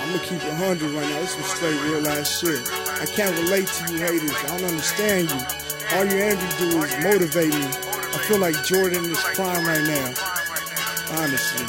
I'ma keep it 100 right now. This is some straight real ass shit. I can't relate to you haters. I don't understand you. All your envy do is motivate me. I feel like Jordan in his prime right now. Honestly.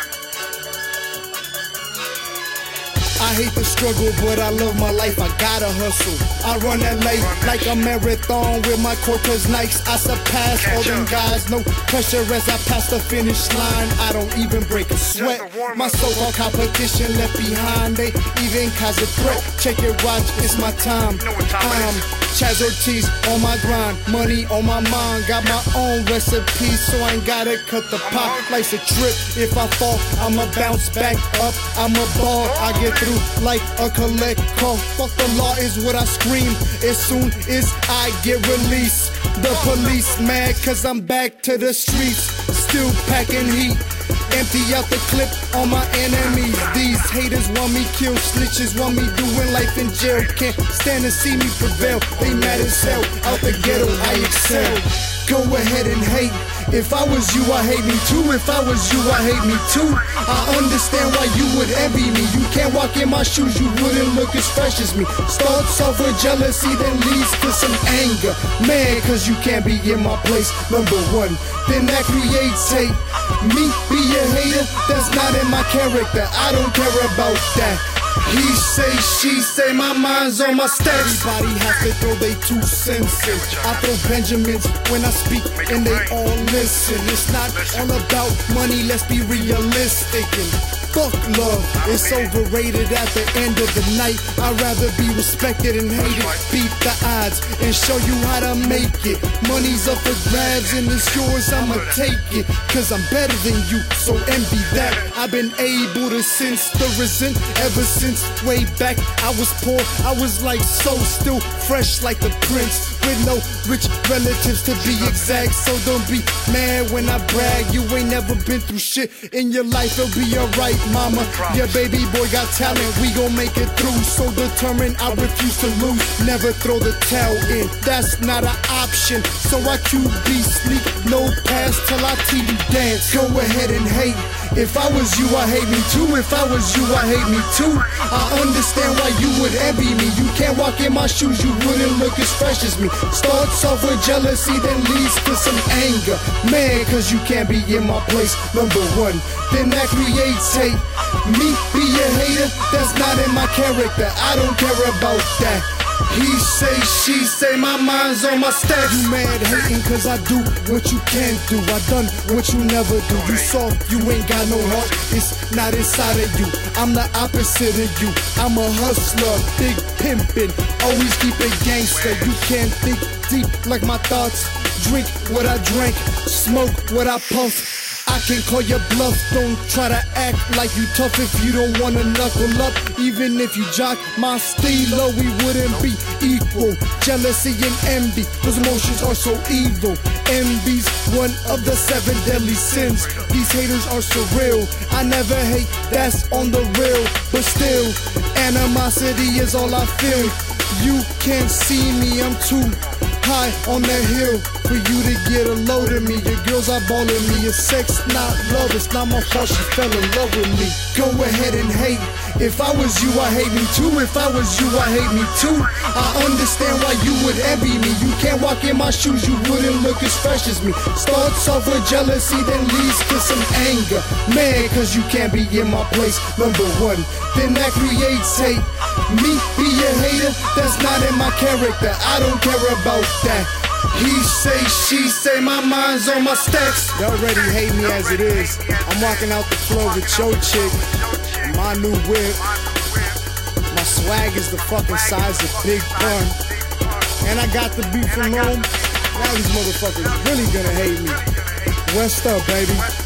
I hate the struggle, but I love my life, I gotta hustle. I run LA like a marathon with my Cortez Nikes. I surpass all them guys, no pressure as I pass the finish line. I don't even break a sweat. My so-called competition left behind, they even cause a threat. Check it, watch, it's my time. I'm Chaz Ortiz on my grind, money on my mind. Got my own recipe, so I ain't gotta cut the pot. Life's a trip, if I fall, I'ma bounce back up. I'm a ball, I get through like a collect call. Fuck the law is what I scream as soon as I get released. The police mad cause I'm back to the streets, still packing heat. Empty out the clip on my enemies. These haters want me killed, snitches want me doing life in jail. Can't stand to see me prevail, they mad as hell. Out the ghetto I excel. Go ahead and hate. If I was you, I hate me too. If I was you, I hate me too. I understand why you would envy me. You can't walk in my shoes, you wouldn't look as fresh as me. Starts off with jealousy, then leads to some anger. Man, cause you can't be in my place, number one. Then that creates hate. Me be a hater, that's not in my character. I don't care about that. He say, she say, my mind's on my stacks. Everybody has to throw they 2 cents in. I throw Benjamins when I speak and they all listen. It's not all about money, let's be realistic. And fuck love, it's overrated at the end of the night. I'd rather be respected and hated. Beat the odds and show you how to make it. Money's up for grabs and it's yours, I'ma take it. Cause I'm better than you, so envy that. I've been able to sense the resent ever since way back. I was poor, I was like so still fresh like the prince. With no rich relatives to be exact. So don't be mad when I brag. You ain't never been through shit in your life, it'll be alright, mama. Your baby boy got talent, we gon' make it through. So determined, I refuse to lose. Never throw the towel in, that's not an option. So I QB sleep, no pass till I TV dance. Go ahead and hate. If I was you, I hate me too. If I was you, I hate me too. I understand why you would envy me. You can't walk in my shoes, you wouldn't look as fresh as me. Starts off with jealousy, then leads to some anger. Man, cause you can't be in my place, number one. Then that creates hate. Me be a hater, that's not in my character. I don't care about that. He say, she say, my mind's on my stacks. You mad hating cause I do what you can't do. I done what you never do. You soft, you ain't got no heart, it's not inside of you. I'm the opposite of you. I'm a hustler, big pimpin', always keep it gangster. You can't think deep like my thoughts. Drink what I drank, smoke what I puff. I can call your bluff, don't try to act like you tough if you don't wanna knuckle up. Even if you jock my stilo, we wouldn't be equal. Jealousy and envy, those emotions are so evil. Envy's one of the 7 deadly sins. These haters are surreal, I never hate, that's on the real. But still, animosity is all I feel. You can't see me, I'm too high on the hill for you to get a load of me. Your girls eyeballing me, it's sex, not love. It's not my fault she fell in love with me. Go ahead and hate. If I was you, I hate me too. If I was you, I hate me too. I understand why you would envy me. You can't walk in my shoes, you wouldn't look as fresh as me. Starts off with jealousy, then leads to some anger. Man, cause you can't be in my place, number one. Then that creates hate. Me be a hater, that's not in my character. I don't care about that. He say, she say, my mind's on my stacks. They already hate me as it is. I'm walking out the club with your chick, my new whip. My swag is the fucking size of Big Pun. And I got the beat from Rome. Now these motherfuckers really gonna hate me. West up, baby.